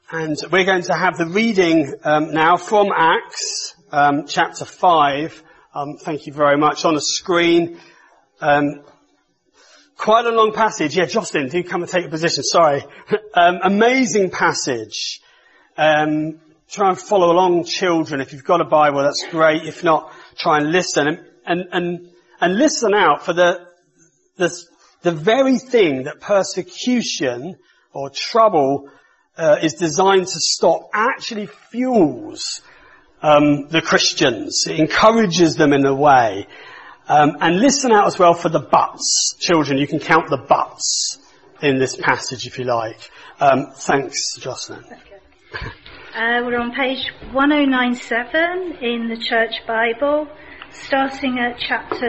And we're going to have the reading now from Acts, chapter 5. Thank you very much. On the screen, quite a long passage. Yeah, Jocelyn, do come and take a position. Sorry. Amazing passage. Try and follow along, children. If you've got a Bible, that's great. If not, try and listen and listen out for the very thing that persecution or trouble is designed to stop actually fuels the Christians. It encourages them in a way. And listen out as well for the buts. Children, you can count the buts in this passage if you like. Thanks, Jocelyn. Okay. We're on page 1097 in the Church Bible, starting at chapter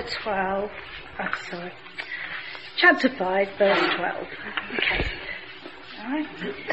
5, verse 12. Okay. Alright.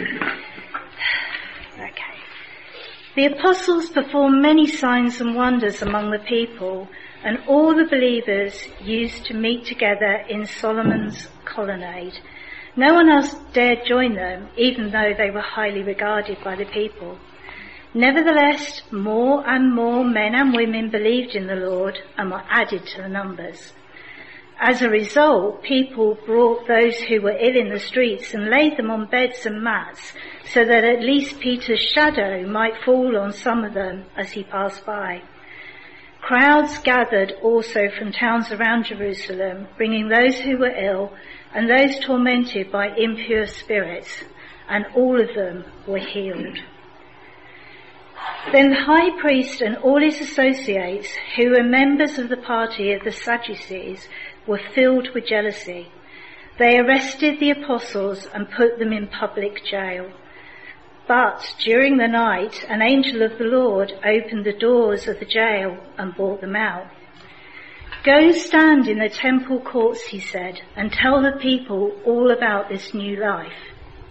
Okay. The apostles performed many signs and wonders among the people, and all the believers used to meet together in Solomon's colonnade. No one else dared join them, even though they were highly regarded by the people. Nevertheless, more and more men and women believed in the Lord and were added to the numbers. As a result, people brought those who were ill in the streets and laid them on beds and mats, so that at least Peter's shadow might fall on some of them as he passed by. Crowds gathered also from towns around Jerusalem, bringing those who were ill and those tormented by impure spirits, and all of them were healed. Then the high priest and all his associates, who were members of the party of the Sadducees, were filled with jealousy. They arrested the apostles and put them in public jail. But during the night, an angel of the Lord opened the doors of the jail and brought them out. "Go stand in the temple courts," he said, "and tell the people all about this new life."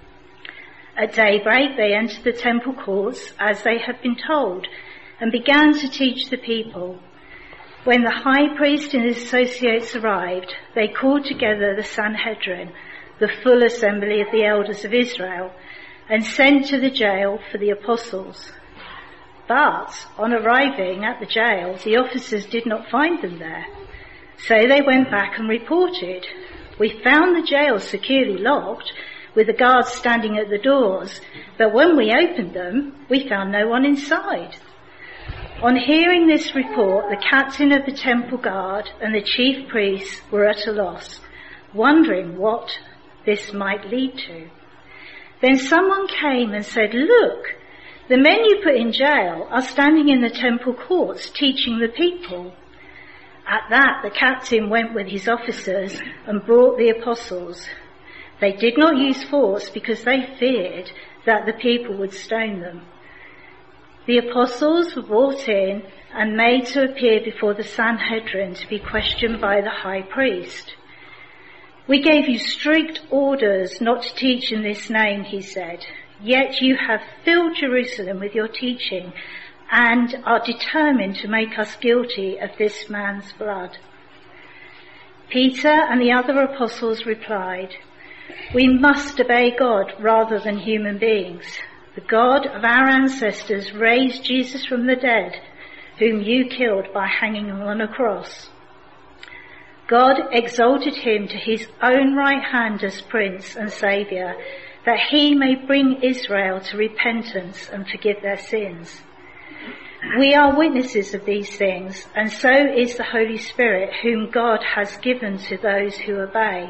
At daybreak, they entered the temple courts as they had been told and began to teach the people. When the high priest and his associates arrived, they called together the Sanhedrin, the full assembly of the elders of Israel, and sent to the jail for the apostles. But on arriving at the jail, the officers did not find them there. So they went back and reported, "We found the jail securely locked, with the guards standing at the doors, but when we opened them, we found no one inside." On hearing this report, the captain of the temple guard and the chief priests were at a loss, wondering what this might lead to. Then someone came and said, "Look, the men you put in jail are standing in the temple courts teaching the people." At that, the captain went with his officers and brought the apostles. They did not use force because they feared that the people would stone them. The apostles were brought in and made to appear before the Sanhedrin to be questioned by the high priest. "We gave you strict orders not to teach in this name," he said, "yet you have filled Jerusalem with your teaching and are determined to make us guilty of this man's blood." Peter and the other apostles replied, "We must obey God rather than human beings. The God of our ancestors raised Jesus from the dead, whom you killed by hanging him on a cross. God exalted him to his own right hand as Prince and Saviour, that he may bring Israel to repentance and forgive their sins. We are witnesses of these things, and so is the Holy Spirit, whom God has given to those who obey."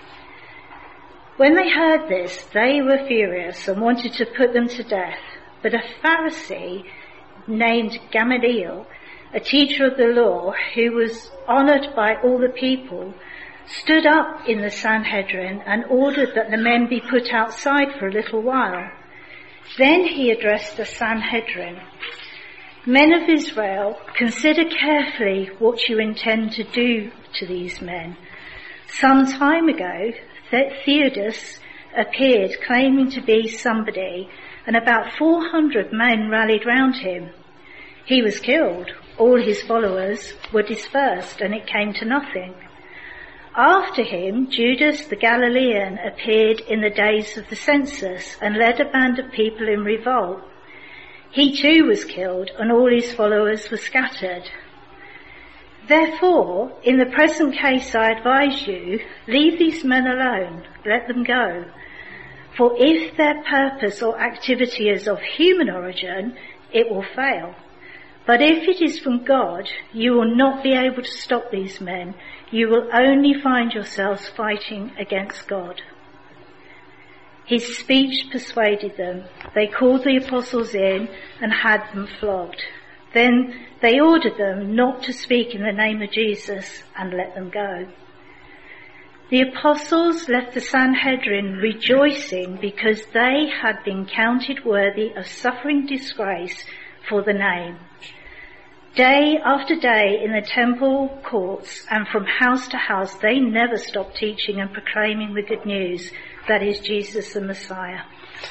When they heard this, they were furious and wanted to put them to death. But a Pharisee named Gamaliel, a teacher of the law who was honoured by all the people, stood up in the Sanhedrin and ordered that the men be put outside for a little while. Then he addressed the Sanhedrin. "Men of Israel, consider carefully what you intend to do to these men. Some time ago, Theudas appeared claiming to be somebody, and about 400 men rallied round him. He was killed. All his followers were dispersed, and it came to nothing. After him, Judas the Galilean appeared in the days of the census and led a band of people in revolt. He too was killed, and all his followers were scattered. Therefore, in the present case I advise you, leave these men alone, let them go. For if their purpose or activity is of human origin, it will fail. But if it is from God, you will not be able to stop these men. You will only find yourselves fighting against God. His speech persuaded them. They called the apostles in and had them flogged. Then they ordered them not to speak in the name of Jesus and let them go. The apostles left the Sanhedrin rejoicing because they had been counted worthy of suffering disgrace for the name. Day after day in the temple courts and from house to house, they never stopped teaching and proclaiming the good news, that is Jesus the Messiah.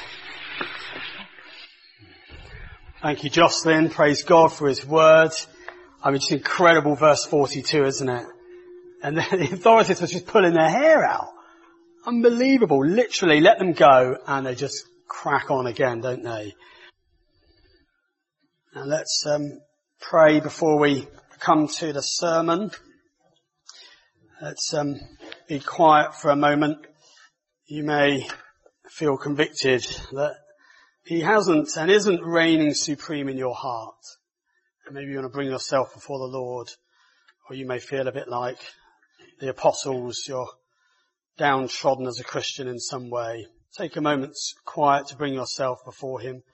Thank you, Jocelyn. Praise God for his word. I mean, it's incredible, verse 42, isn't it? And the authorities were just pulling their hair out. Unbelievable. Literally, let them go, and they just crack on again, don't they? Now let's pray before we come to the sermon. Let's be quiet for a moment. You may feel convicted that he hasn't and isn't reigning supreme in your heart. And maybe you want to bring yourself before the Lord, or you may feel a bit like the apostles, you're downtrodden as a Christian in some way. Take a moment's quiet to bring yourself before him.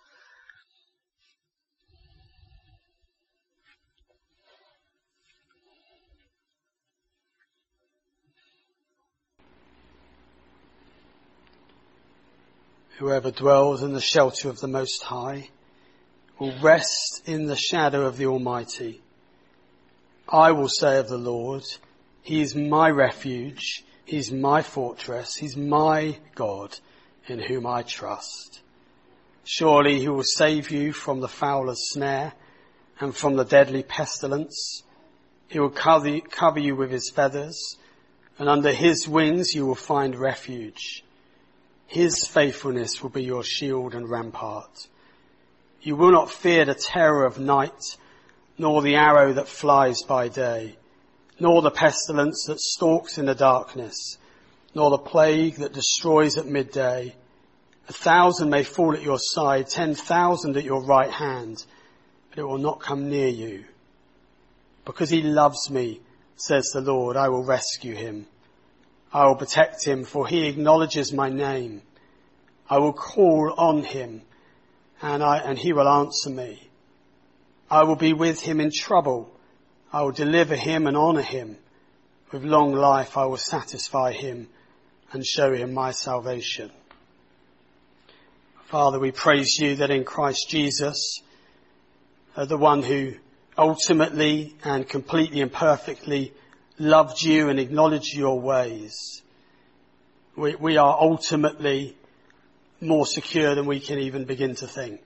Whoever dwells in the shelter of the Most High will rest in the shadow of the Almighty. I will say of the Lord, he is my refuge, he is my fortress, he is my God in whom I trust. Surely he will save you from the fowler's snare and from the deadly pestilence. He will cover you with his feathers, and under his wings you will find refuge. His faithfulness will be your shield and rampart. You will not fear the terror of night, nor the arrow that flies by day, nor the pestilence that stalks in the darkness, nor the plague that destroys at midday. 1,000 may fall at your side, 10,000 at your right hand, but it will not come near you. Because he loves me, says the Lord, I will rescue him. I will protect him, for he acknowledges my name. I will call on him, and he will answer me. I will be with him in trouble. I will deliver him and honour him. With long life I will satisfy him and show him my salvation. Father, we praise you that in Christ Jesus, the one who ultimately and completely and perfectly loved you and acknowledged your ways, we are ultimately more secure than we can even begin to think.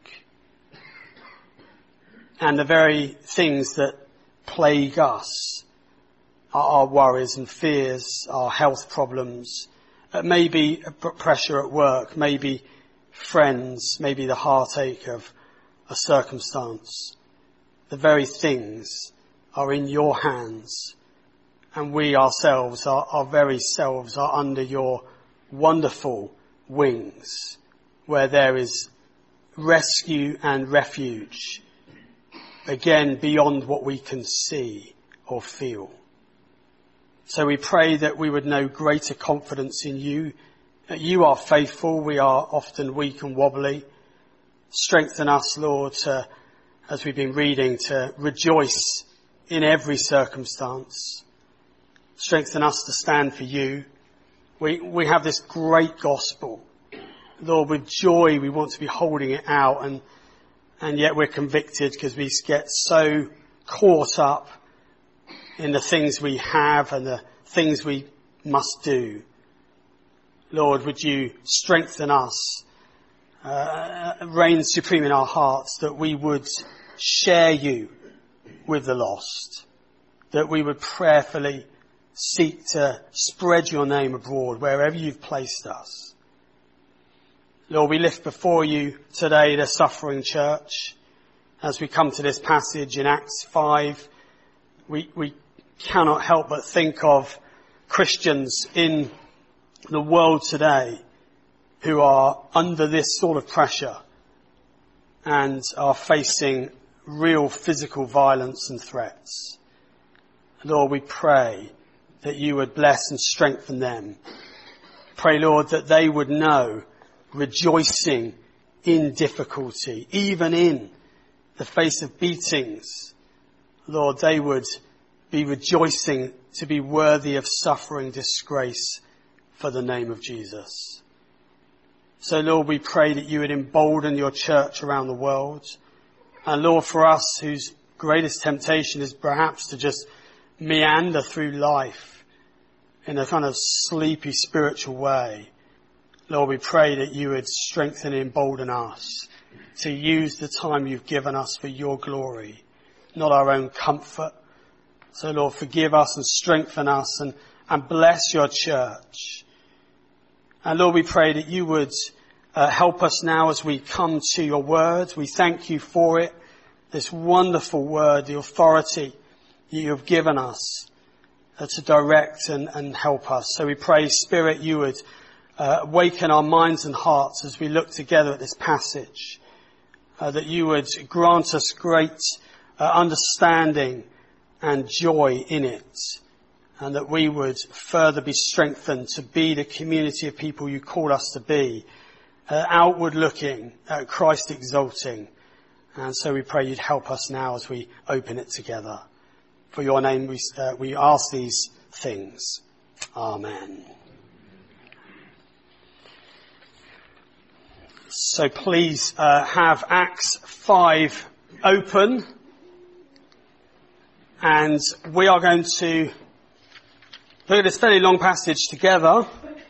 And the very things that plague us, our worries and fears, our health problems, maybe pressure at work, maybe friends, maybe the heartache of a circumstance, the very things are in your hands. And we ourselves, our very selves, are under your wonderful wings, where there is rescue and refuge, again, beyond what we can see or feel. So we pray that we would know greater confidence in you, that you are faithful, we are often weak and wobbly. Strengthen us, Lord, as we've been reading, to rejoice in every circumstance. Strengthen us to stand for you. We have this great gospel. Lord, with joy we want to be holding it out, and yet we're convicted because we get so caught up in the things we have and the things we must do. Lord, would you strengthen us, reign supreme in our hearts, that we would share you with the lost, that we would prayerfully seek to spread your name abroad wherever you've placed us. Lord, we lift before you today the suffering church. As we come to this passage in Acts 5, we cannot help but think of Christians in the world today who are under this sort of pressure and are facing real physical violence and threats. Lord, we pray that you would bless and strengthen them. Pray, Lord, that they would know rejoicing in difficulty, even in the face of beatings. Lord, they would be rejoicing to be worthy of suffering disgrace for the name of Jesus. So, Lord, we pray that you would embolden your church around the world. And Lord, for us whose greatest temptation is perhaps to just meander through life in a kind of sleepy spiritual way, Lord, we pray that you would strengthen and embolden us to use the time you've given us for your glory, not our own comfort. So, Lord, forgive us and strengthen us and bless your church. And Lord, we pray that you would help us now as we come to your word. We thank you for it, this wonderful word, the authority you have given us to direct and help us. So we pray, Spirit, you would awaken our minds and hearts as we look together at this passage, that you would grant us great understanding and joy in it, and that we would further be strengthened to be the community of people you call us to be, outward looking, Christ exalting. And so we pray you'd help us now as we open it together. For your name we ask these things. Amen. So please have Acts 5 open, and we are going to look at this fairly long passage together.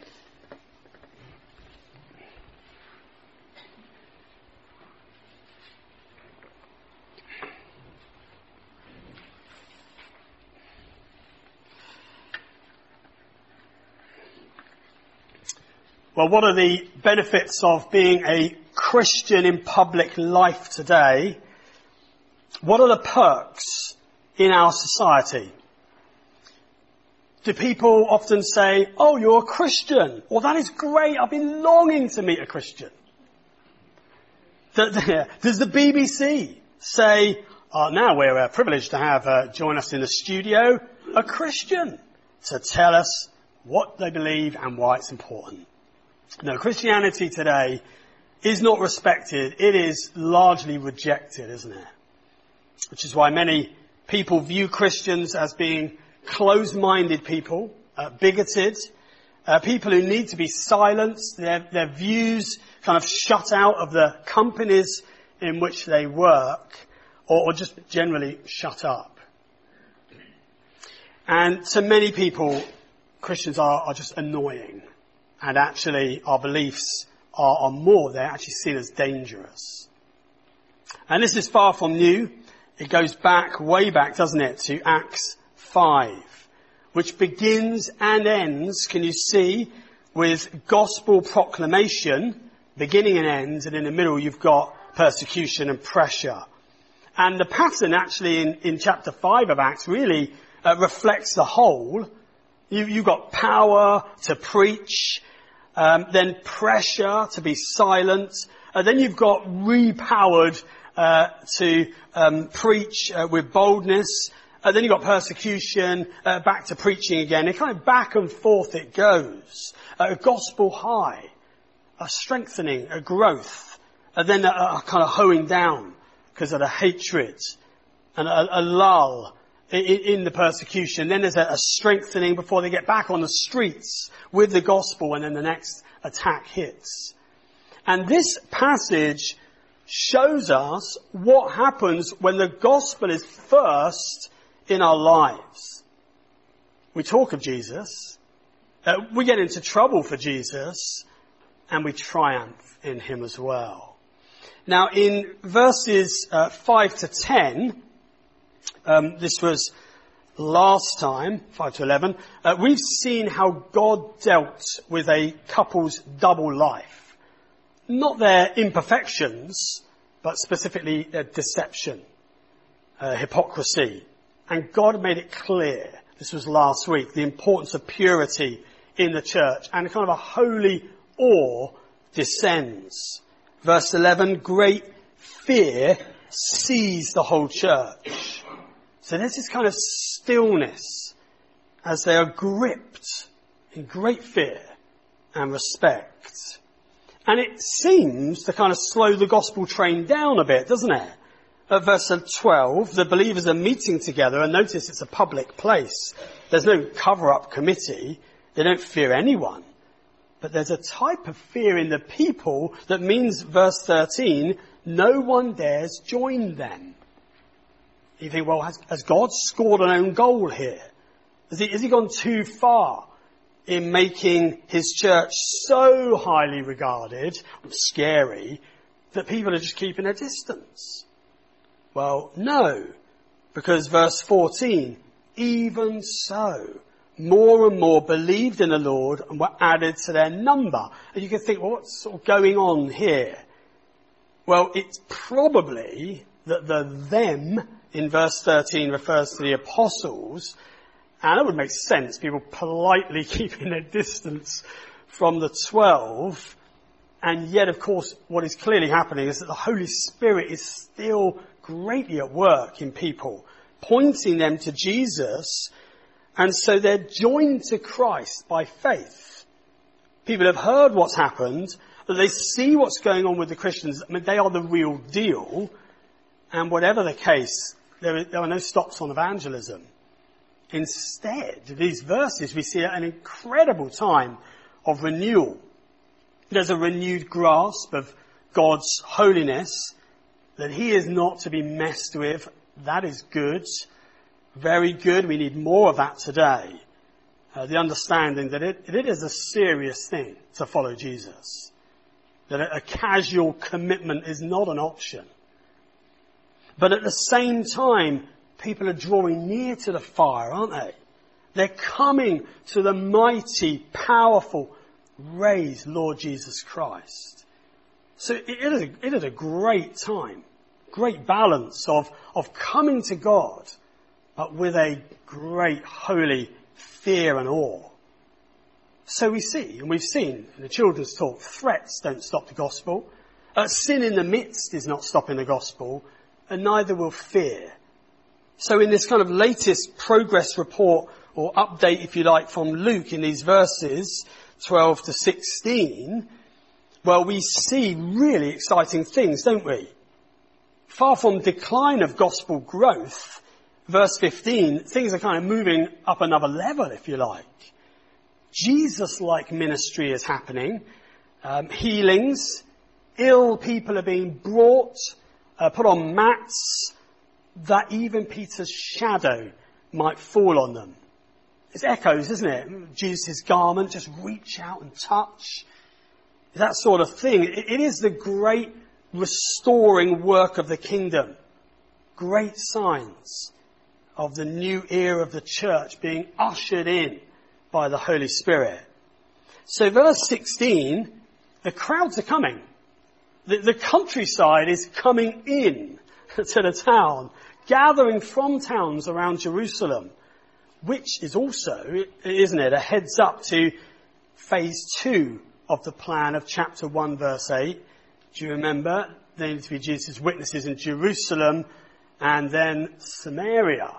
Well, what are the benefits of being a Christian in public life today? What are the perks in our society? Do people often say, oh, you're a Christian? Well, that is great. I've been longing to meet a Christian. Does the BBC say, now we're privileged to have join us in the studio a Christian to tell us what they believe and why it's important? No, Christianity today is not respected. It is largely rejected, isn't it? Which is why many people view Christians as being closed-minded people, bigoted, people who need to be silenced, their views kind of shut out of the companies in which they work, or just generally shut up. And to many people, Christians are just annoying. And actually, our beliefs are more. They're actually seen as dangerous. And this is far from new. It goes back, way back, doesn't it, to Acts 5, which begins and ends, can you see, with gospel proclamation, beginning and ends, and in the middle you've got persecution and pressure. And the pattern actually in chapter 5 of Acts really reflects the whole. You've got power to preach, then pressure to be silent, then you've got repowered to preach with boldness, then you've got persecution, back to preaching again. It kind of back and forth it goes. A gospel high, a strengthening, a growth, and then a kind of hoeing down because of the hatred, and a lull in the persecution. Then there's a strengthening before they get back on the streets with the gospel, and then the next attack hits. And this passage shows us what happens when the gospel is first in our lives. We talk of Jesus, we get into trouble for Jesus, and we triumph in him as well. Now in verses 5 to 10, this was last time, 5 to 11, we've seen how God dealt with a couple's double life. Not their imperfections, but specifically their deception, hypocrisy. And God made it clear, this was last week, the importance of purity in the church, and kind of a holy awe descends. Verse 11, great fear seized the whole church. So there's this kind of stillness as they are gripped in great fear and respect. And it seems to kind of slow the gospel train down a bit, doesn't it? At verse 12, the believers are meeting together, and notice it's a public place. There's no cover-up committee. They don't fear anyone. But there's a type of fear in the people that means, verse 13, no one dares join them. You think, well, has God scored an own goal here? Has he gone too far in making his church so highly regarded, scary, that people are just keeping their distance? Well, no, because verse 14, even so, more and more believed in the Lord and were added to their number. And you can think, well, what's sort of going on here? Well, it's probably that the them in verse 13 refers to the apostles, and it would make sense, people politely keeping their distance from the 12. And yet, of course, what is clearly happening is that the Holy Spirit is still greatly at work in people, pointing them to Jesus. And so they're joined to Christ by faith. People have heard what's happened, that they see what's going on with the Christians. I mean, they are the real deal. And whatever the case, there are no stops on evangelism. Instead, these verses, we see an incredible time of renewal. There's a renewed grasp of God's holiness, that he is not to be messed with. That is good. Very good. We need more of that today. The understanding that it is a serious thing to follow Jesus. That a casual commitment is not an option. But at the same time, people are drawing near to the fire, aren't they? They're coming to the mighty, powerful, raised Lord Jesus Christ. So it is a great time, great balance of coming to God, but with a great holy fear and awe. So we see, and we've seen in the children's talk, threats don't stop the gospel. Sin in the midst is not stopping the gospel, and neither will fear. So in this kind of latest progress report, or update, if you like, from Luke in these verses, 12 to 16, well, we see really exciting things, don't we? Far from decline of gospel growth, verse 15, things are kind of moving up another level, if you like. Jesus-like ministry is happening. Healings. Ill people are being brought, put on mats, that even Peter's shadow might fall on them. It's echoes, isn't it? Jesus' garment, just reach out and touch. That sort of thing. It is the great restoring work of the kingdom. Great signs of the new era of the church being ushered in by the Holy Spirit. So verse 16, the crowds are coming. The countryside is coming in to the town, gathering from towns around Jerusalem, which is also, isn't it, a heads up to phase 2 of the plan of chapter 1 verse 8. Do you remember? They need to be Jesus' witnesses in Jerusalem and then Samaria.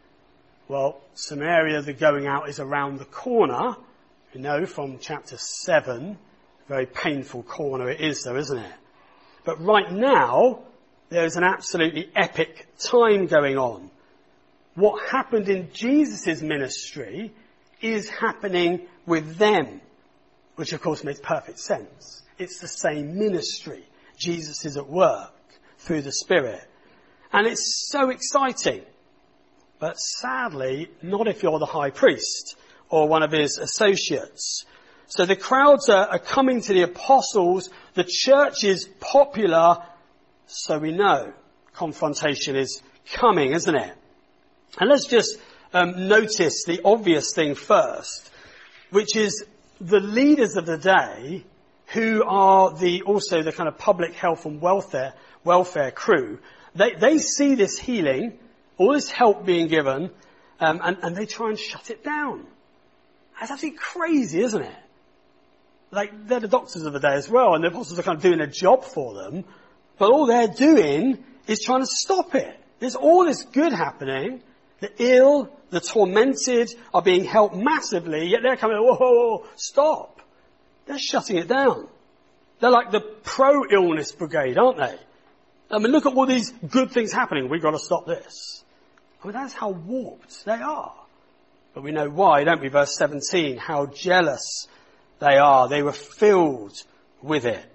Well, Samaria, the going out is around the corner. You know from chapter 7. Very painful corner it is though, isn't it? But right now, there is an absolutely epic time going on. What happened in Jesus' ministry is happening with them, which of course makes perfect sense. It's the same ministry. Jesus is at work through the Spirit. And it's so exciting. But sadly, not if you're the high priest or one of his associates. So the crowds are coming to the apostles. The church is popular. So we know confrontation is coming, isn't it? And let's just notice the obvious thing first, which is the leaders of the day, who are also the kind of public health and welfare crew. They see this healing, all this help being given, and they try and shut it down. That's absolutely crazy, isn't it? Like, they're the doctors of the day as well, and the apostles are kind of doing a job for them, but all they're doing is trying to stop it. There's all this good happening. The ill, the tormented are being helped massively, yet they're coming, whoa, stop. They're shutting it down. They're like the pro-illness brigade, aren't they? I mean, look at all these good things happening. We've got to stop this. I mean, that's how warped they are. But we know why, don't we? Verse 17, how jealous they are. They were filled with it.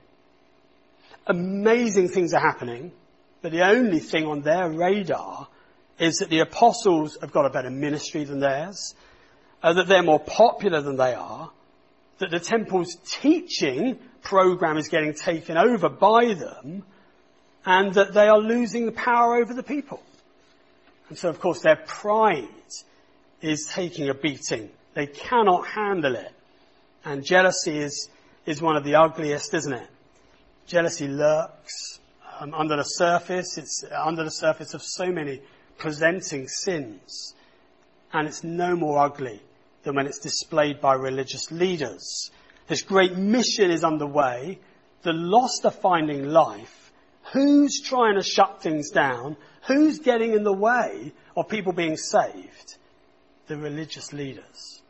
Amazing things are happening, but the only thing on their radar is that the apostles have got a better ministry than theirs, that they're more popular than they are, that the temple's teaching program is getting taken over by them, and that they are losing the power over the people. And so, of course, their pride is taking a beating. They cannot handle it. And jealousy is one of the ugliest, isn't it? Jealousy lurks under the surface. It's under the surface of so many presenting sins. And it's no more ugly than when it's displayed by religious leaders. This great mission is underway. The lost are finding life. Who's trying to shut things down? Who's getting in the way of people being saved? The religious leaders.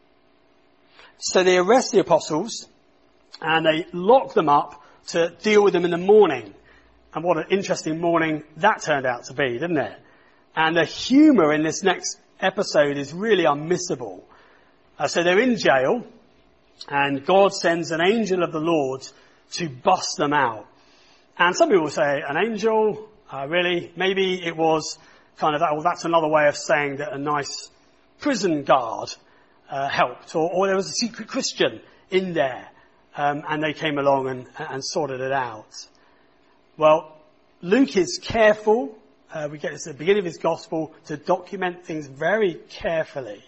So they arrest the apostles and they lock them up to deal with them in the morning. And what an interesting morning that turned out to be, didn't it? And the humour in this next episode is really unmissable. So they're in jail, and God sends an angel of the Lord to bust them out. And some people say, an angel? Really? Maybe it was kind of that, well, that's another way of saying that a nice prison guard helped, or there was a secret Christian in there, and they came along and sorted it out. Well, Luke is careful, we get this at the beginning of his gospel, to document things very carefully.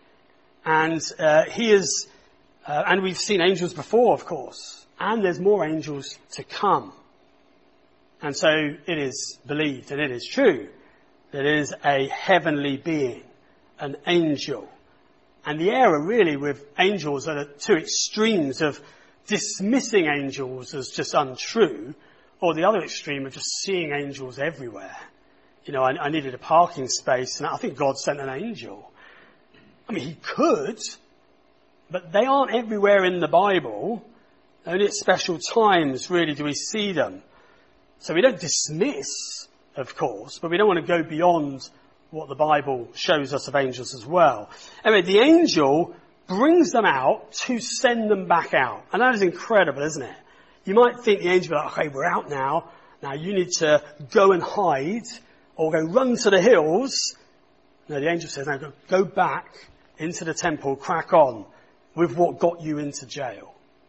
And he is, and we've seen angels before, of course, and there's more angels to come. And so it is believed, and it is true, that it is a heavenly being, an angel. And the error really with angels are the two extremes of dismissing angels as just untrue, or the other extreme of just seeing angels everywhere. You know, I needed a parking space, and I think God sent an angel. I mean, he could, but they aren't everywhere in the Bible. Only at special times, really, do we see them. So we don't dismiss, of course, but we don't want to go beyond what the Bible shows us of angels as well. Anyway, the angel brings them out to send them back out. And that is incredible, isn't it? You might think the angel will be like, okay, we're out now. Now you need to go and hide or go run to the hills. No, the angel says, no, go back into the temple, crack on with what got you into jail.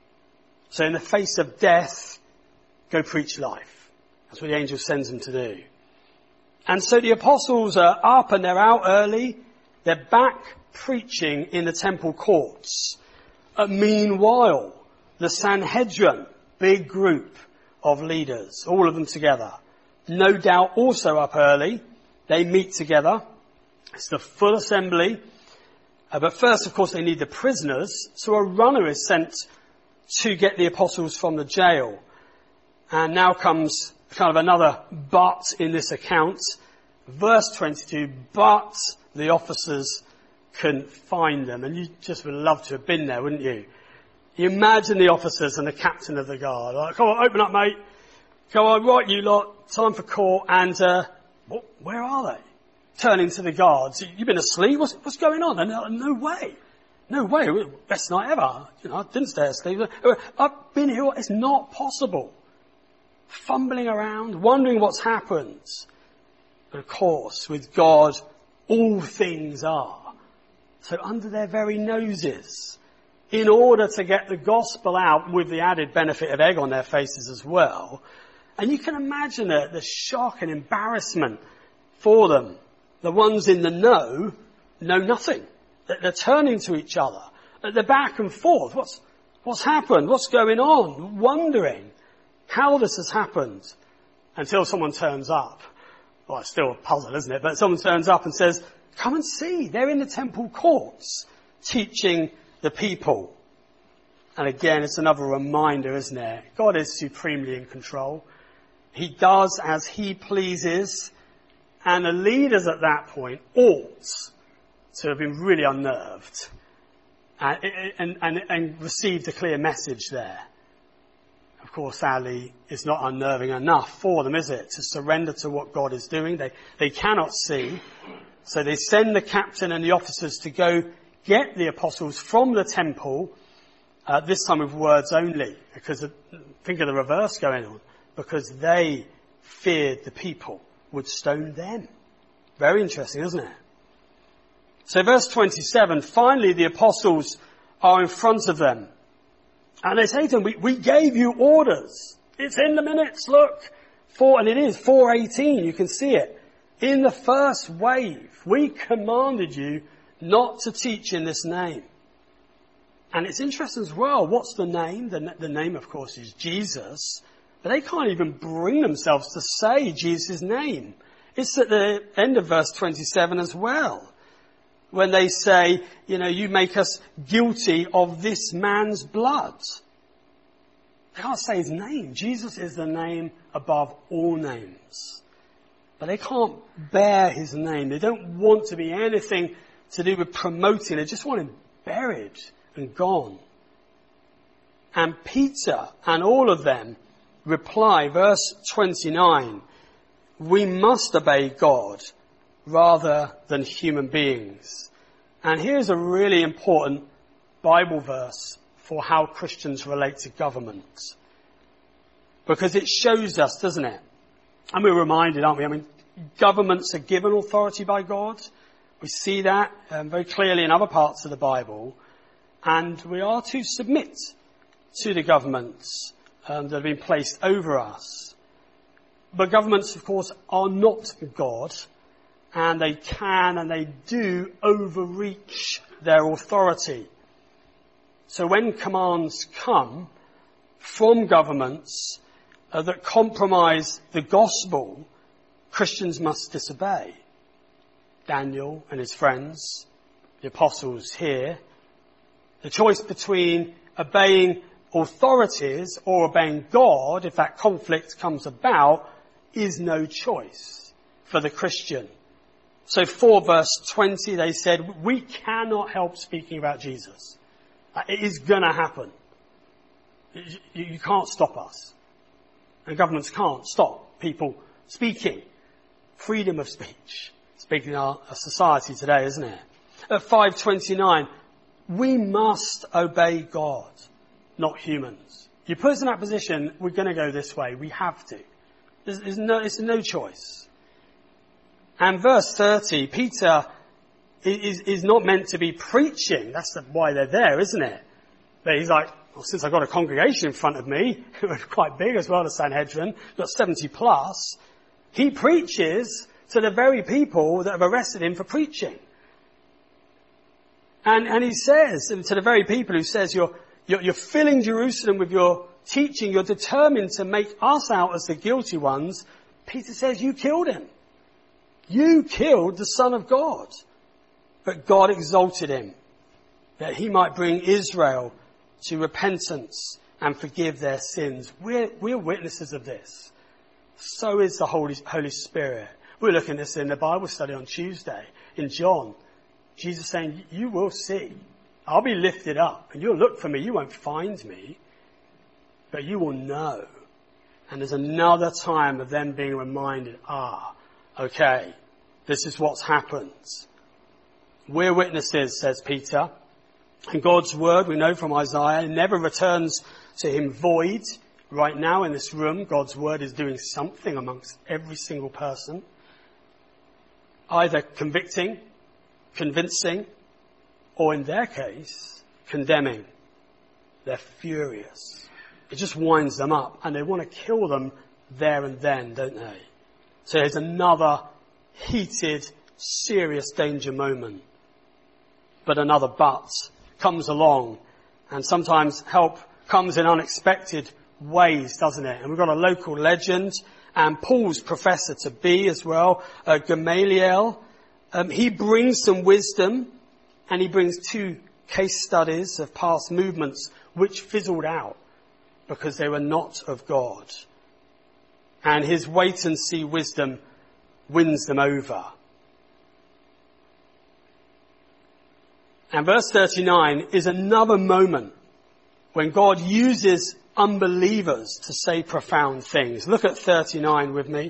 So in the face of death, go preach life. That's what the angel sends them to do. And so the apostles are up and they're out early. They're back preaching in the temple courts. Meanwhile, the Sanhedrin, big group of leaders, all of them together, no doubt also up early. They meet together. It's the full assembly. But first, of course, they need the prisoners. So a runner is sent to get the apostles from the jail. And now comes kind of another but in this account. Verse 22, but the officers couldn't find them. And you just would love to have been there, wouldn't you? You imagine the officers and the captain of the guard. Like, come on, open up, mate. Come on, right, you lot. Time for court. And where are they? Turning to the guards. You've been asleep? What's going on? And like, no way. No way. Best night ever. You know, I didn't stay asleep. I've been here. It's not possible. Fumbling around, wondering what's happened. But of course, with God, all things are. So under their very noses, in order to get the gospel out with the added benefit of egg on their faces as well. And you can imagine the shock and embarrassment for them. The ones in the know know nothing. They're turning to each other. They're back and forth. What's happened? What's going on? Wondering how this has happened until someone turns up. Well, it's still a puzzle, isn't it? But someone turns up and says, come and see. They're in the temple courts teaching the people. And again, it's another reminder, isn't it? God is supremely in control. He does as he pleases. And the leaders at that point ought to have been really unnerved and received a clear message there. Of course, sadly, it's not unnerving enough for them, is it, to surrender to what God is doing? They cannot see. So they send the captain and the officers to go get the apostles from the temple, this time with words only, because think of the reverse going on, because they feared the people would stone them. Very interesting, isn't it? So verse 27, finally the apostles are in front of them. And they say to them, we gave you orders. It's in the minutes, look. And it is 4:18, you can see it. In the first wave, we commanded you not to teach in this name. And it's interesting as well, what's the name? The name, of course, is Jesus. But they can't even bring themselves to say Jesus' name. It's at the end of verse 27 as well. When they say, you make us guilty of this man's blood. They can't say his name. Jesus is the name above all names. But they can't bear his name. They don't want to be anything to do with promoting. They just want him buried and gone. And Peter and all of them reply, verse 29, we must obey God rather than human beings. And here's a really important Bible verse for how Christians relate to government. Because it shows us, doesn't it? And we're reminded, aren't we? Governments are given authority by God. We see that very clearly in other parts of the Bible. And we are to submit to the governments that have been placed over us. But governments, of course, are not God. And they can and they do overreach their authority. So when commands come from governments that compromise the gospel, Christians must disobey. Daniel and his friends, the apostles here. The choice between obeying authorities or obeying God, if that conflict comes about, is no choice for the Christian. So for verse 20, they said, we cannot help speaking about Jesus. It is going to happen. You can't stop us. And governments can't stop people speaking. Freedom of speech. Speaking in our society today, isn't it? At 5:29, we must obey God, not humans. You put us in that position, we're going to go this way. We have to. It's no choice. And verse 30, Peter is not meant to be preaching. That's why they're there, isn't it? But he's like, well, since I've got a congregation in front of me, quite big as well, the Sanhedrin, got 70 plus, he preaches to the very people that have arrested him for preaching. And he says to the very people who says, you're filling Jerusalem with your teaching, you're determined to make us out as the guilty ones. Peter says, you killed him. You killed the Son of God. But God exalted him, that he might bring Israel to repentance and forgive their sins. We're witnesses of this. So is the Holy Spirit. We're looking at this in the Bible study on Tuesday in John. Jesus saying, you will see. I'll be lifted up and you'll look for me. You won't find me, but you will know. And there's another time of them being reminded, okay, this is what's happened. We're witnesses, says Peter. And God's word, we know from Isaiah, never returns to him void. Right now in this room, God's word is doing something amongst every single person. Either convicting, convincing, or in their case, condemning. They're furious. It just winds them up and they want to kill them there and then, don't they? So there's another heated, serious danger moment but another but comes along. And sometimes help comes in unexpected ways, doesn't it? And we've got a local legend, and Paul's professor to be as well, Gamaliel. He brings some wisdom, and he brings 2 case studies of past movements which fizzled out because they were not of God. And his wait-and-see wisdom wins them over. And verse 39 is another moment when God uses unbelievers to say profound things. Look at 39 with me.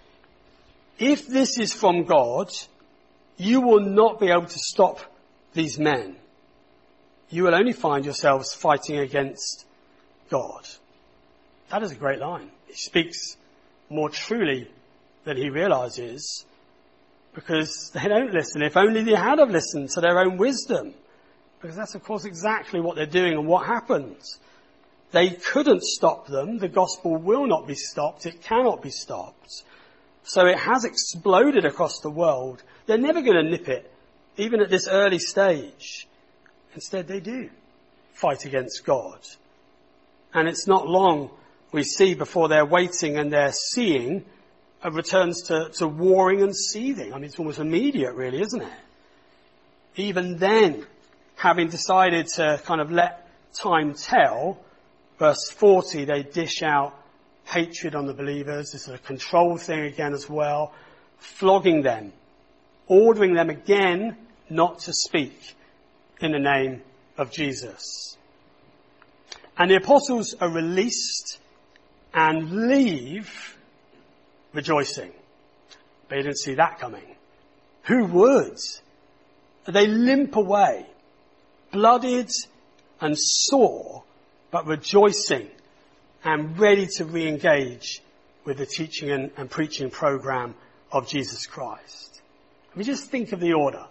If this is from God, you will not be able to stop these men. You will only find yourselves fighting against God. That is a great line. He speaks more truly than he realizes, because they don't listen. If only they had have listened to their own wisdom. Because that's, of course, exactly what they're doing and what happens. They couldn't stop them. The gospel will not be stopped. It cannot be stopped. So it has exploded across the world. They're never going to nip it, even at this early stage. Instead, they do fight against God. And it's not long, we see, before they're waiting and they're seeing returns to warring and seething. I mean, it's almost immediate, really, isn't it? Even then, having decided to kind of let time tell, verse 40, they dish out hatred on the believers. This is a control thing again as well. Flogging them, ordering them again not to speak in the name of Jesus. And the apostles are released and leave rejoicing. But you didn't see that coming. Who would? They limp away, blooded and sore, but rejoicing and ready to re-engage with the teaching and preaching program of Jesus Christ. I mean, just think of the order.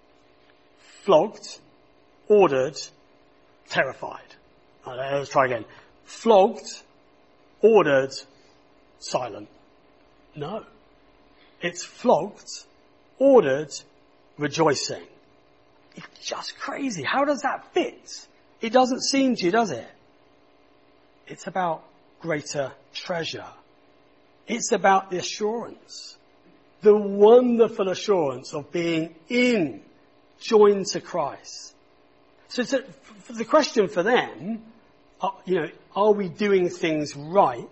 Flogged, ordered, terrified. Let's try again. Flogged, ordered, silent. No. It's flogged, ordered, rejoicing. It's just crazy. How does that fit? It doesn't seem to, does it? It's about greater treasure. It's about the assurance. The wonderful assurance of being joined to Christ. So the question for them, are we doing things right,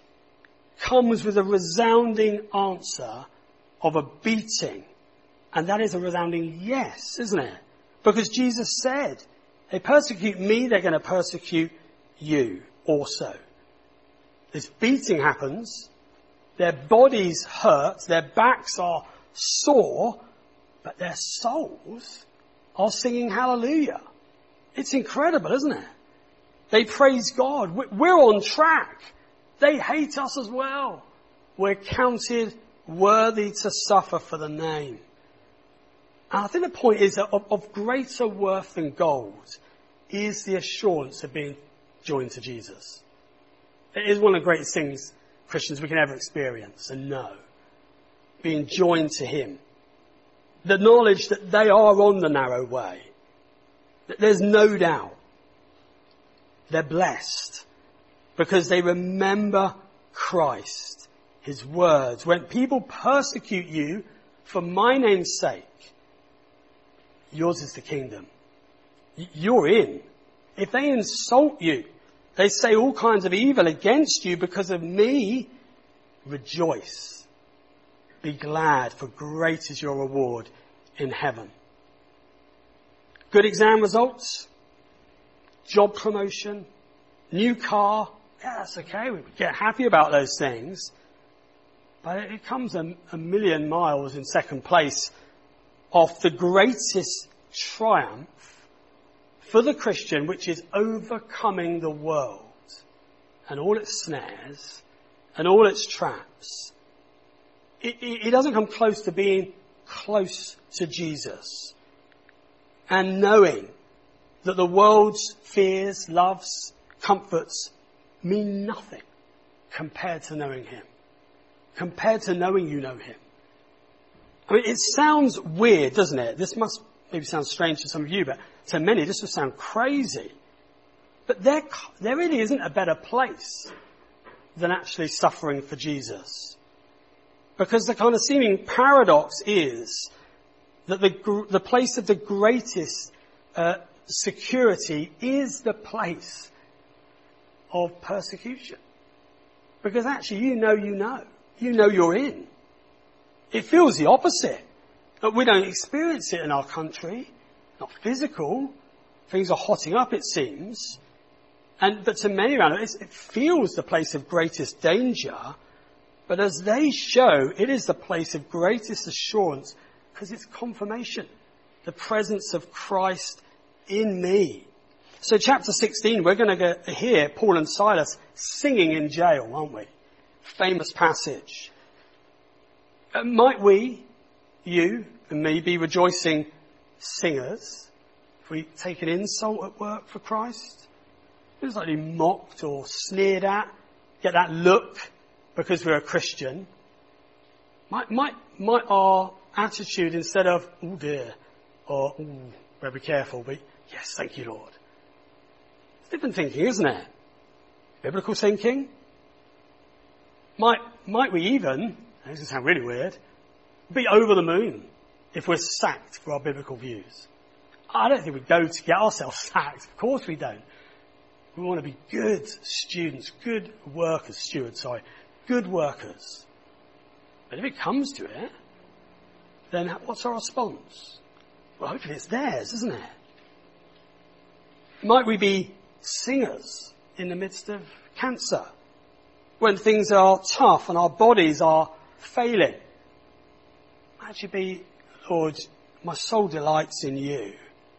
comes with a resounding answer of a beating. And that is a resounding yes, isn't it? Because Jesus said, they persecute me, they're going to persecute you also. This beating happens, their bodies hurt, their backs are sore, but their souls are singing hallelujah. It's incredible, isn't it? They praise God. We're on track. They hate us as well. We're counted worthy to suffer for the name. And I think the point is that of greater worth than gold is the assurance of being joined to Jesus. It is one of the greatest things Christians we can ever experience and know. Being joined to Him. The knowledge that they are on the narrow way. That there's no doubt. They're blessed because they remember Christ, His words. When people persecute you for my name's sake, yours is the kingdom. You're in. If they insult you, they say all kinds of evil against you because of me, rejoice. Be glad, for great is your reward in heaven. Good exam results, job promotion, new car. Yeah, that's okay. We get happy about those things. But it comes a million miles in second place of the greatest triumph for the Christian, which is overcoming the world and all its snares and all its traps. It doesn't come close to being close to Jesus and knowing that the world's fears, loves, comforts mean nothing compared to knowing Him, compared to knowing you know Him. I mean, it sounds weird, doesn't it? This must maybe sounds strange to some of you, but to many this will sound crazy. But there really isn't a better place than actually suffering for Jesus. Because the kind of seeming paradox is that the place of the greatest security is the place of persecution. Because actually you know you're in. It feels the opposite. But we don't experience it in our country. Not physical. Things are hotting up, it seems. But to many around it feels the place of greatest danger. But as they show, it is the place of greatest assurance because it's confirmation. The presence of Christ in me. So chapter 16, we're going to hear Paul and Silas singing in jail, aren't we? Famous passage. Might we, you and me, be rejoicing singers if we take an insult at work for Christ? It's like being mocked or sneered at, get that look because we're a Christian. Might our attitude, instead of, oh dear, or, oh, better be careful, be, yes, thank you, Lord. It's different thinking, isn't it? Biblical thinking. Might we even, this is going to sound really weird, be over the moon if we're sacked for our biblical views? I don't think we go to get ourselves sacked. Of course we don't. We want to be good students, good workers, good workers. But if it comes to it, then what's our response? Well, hopefully it's theirs, isn't it? Might we be singers in the midst of cancer? When things are tough and our bodies are failing? Actually be, Lord, my soul delights in you.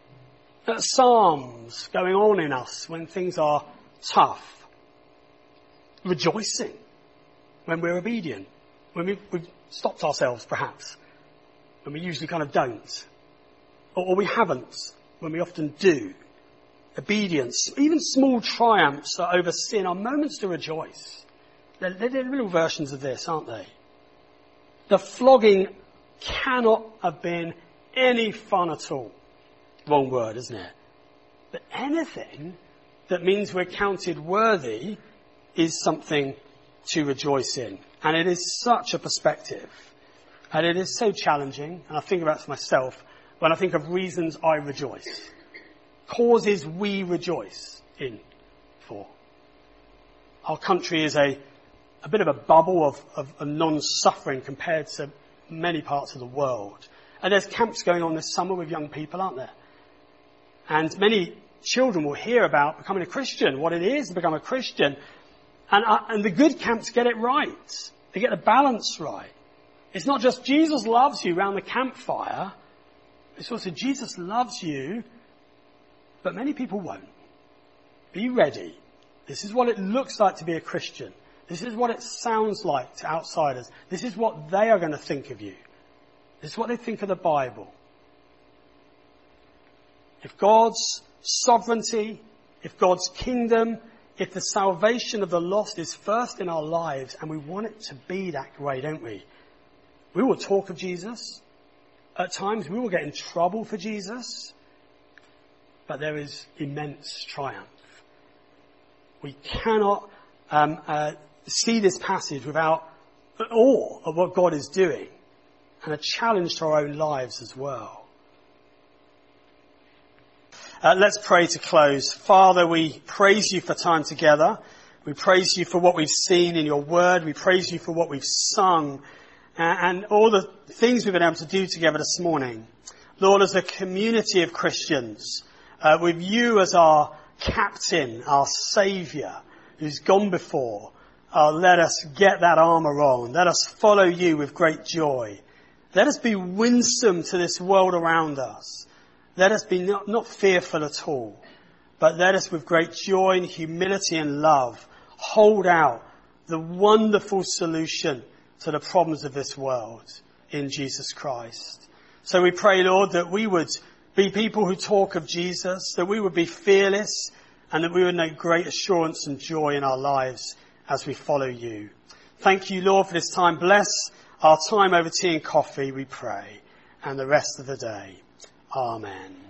Psalms going on in us when things are tough. Rejoicing when we're obedient. When we've stopped ourselves, perhaps. When we usually kind of don't. Or we haven't, when we often do. Obedience, even small triumphs that over sin are moments to rejoice. They're little versions of this, aren't they? The flogging cannot have been any fun at all. Wrong word, isn't it? But anything that means we're counted worthy is something to rejoice in. And it is such a perspective. And it is so challenging. And I think about it for myself when I think of reasons I rejoice. Causes we rejoice in for. Our country is a bit of a bubble of non-suffering compared to many parts of the world. And there's camps going on this summer with young people, aren't there? And many children will hear about becoming a Christian, what it is to become a Christian. And the good camps get it right. They get the balance right. It's not just Jesus loves you round the campfire. It's also Jesus loves you, but many people won't. Be ready. This is what it looks like to be a Christian. This is what it sounds like to outsiders. This is what they are going to think of you. This is what they think of the Bible. If God's sovereignty, if God's kingdom, if the salvation of the lost is first in our lives, and we want it to be that way, don't we? We will talk of Jesus. At times we will get in trouble for Jesus. But there is immense triumph. We cannot see this passage without awe of what God is doing, and a challenge to our own lives as well. Let's pray to close. Father, we praise you for time together. We praise you for what we've seen in your word. We praise you for what we've sung and all the things we've been able to do together this morning. Lord, as a community of Christians, with you as our captain, our saviour, who's gone before, let us get that armour on. Let us follow you with great joy. Let us be winsome to this world around us. Let us be not fearful at all, but let us with great joy and humility and love hold out the wonderful solution to the problems of this world in Jesus Christ. So we pray, Lord, that we would be people who talk of Jesus, that we would be fearless, and that we would know great assurance and joy in our lives as we follow you. Thank you, Lord, for this time. Bless our time over tea and coffee, we pray, and the rest of the day. Amen.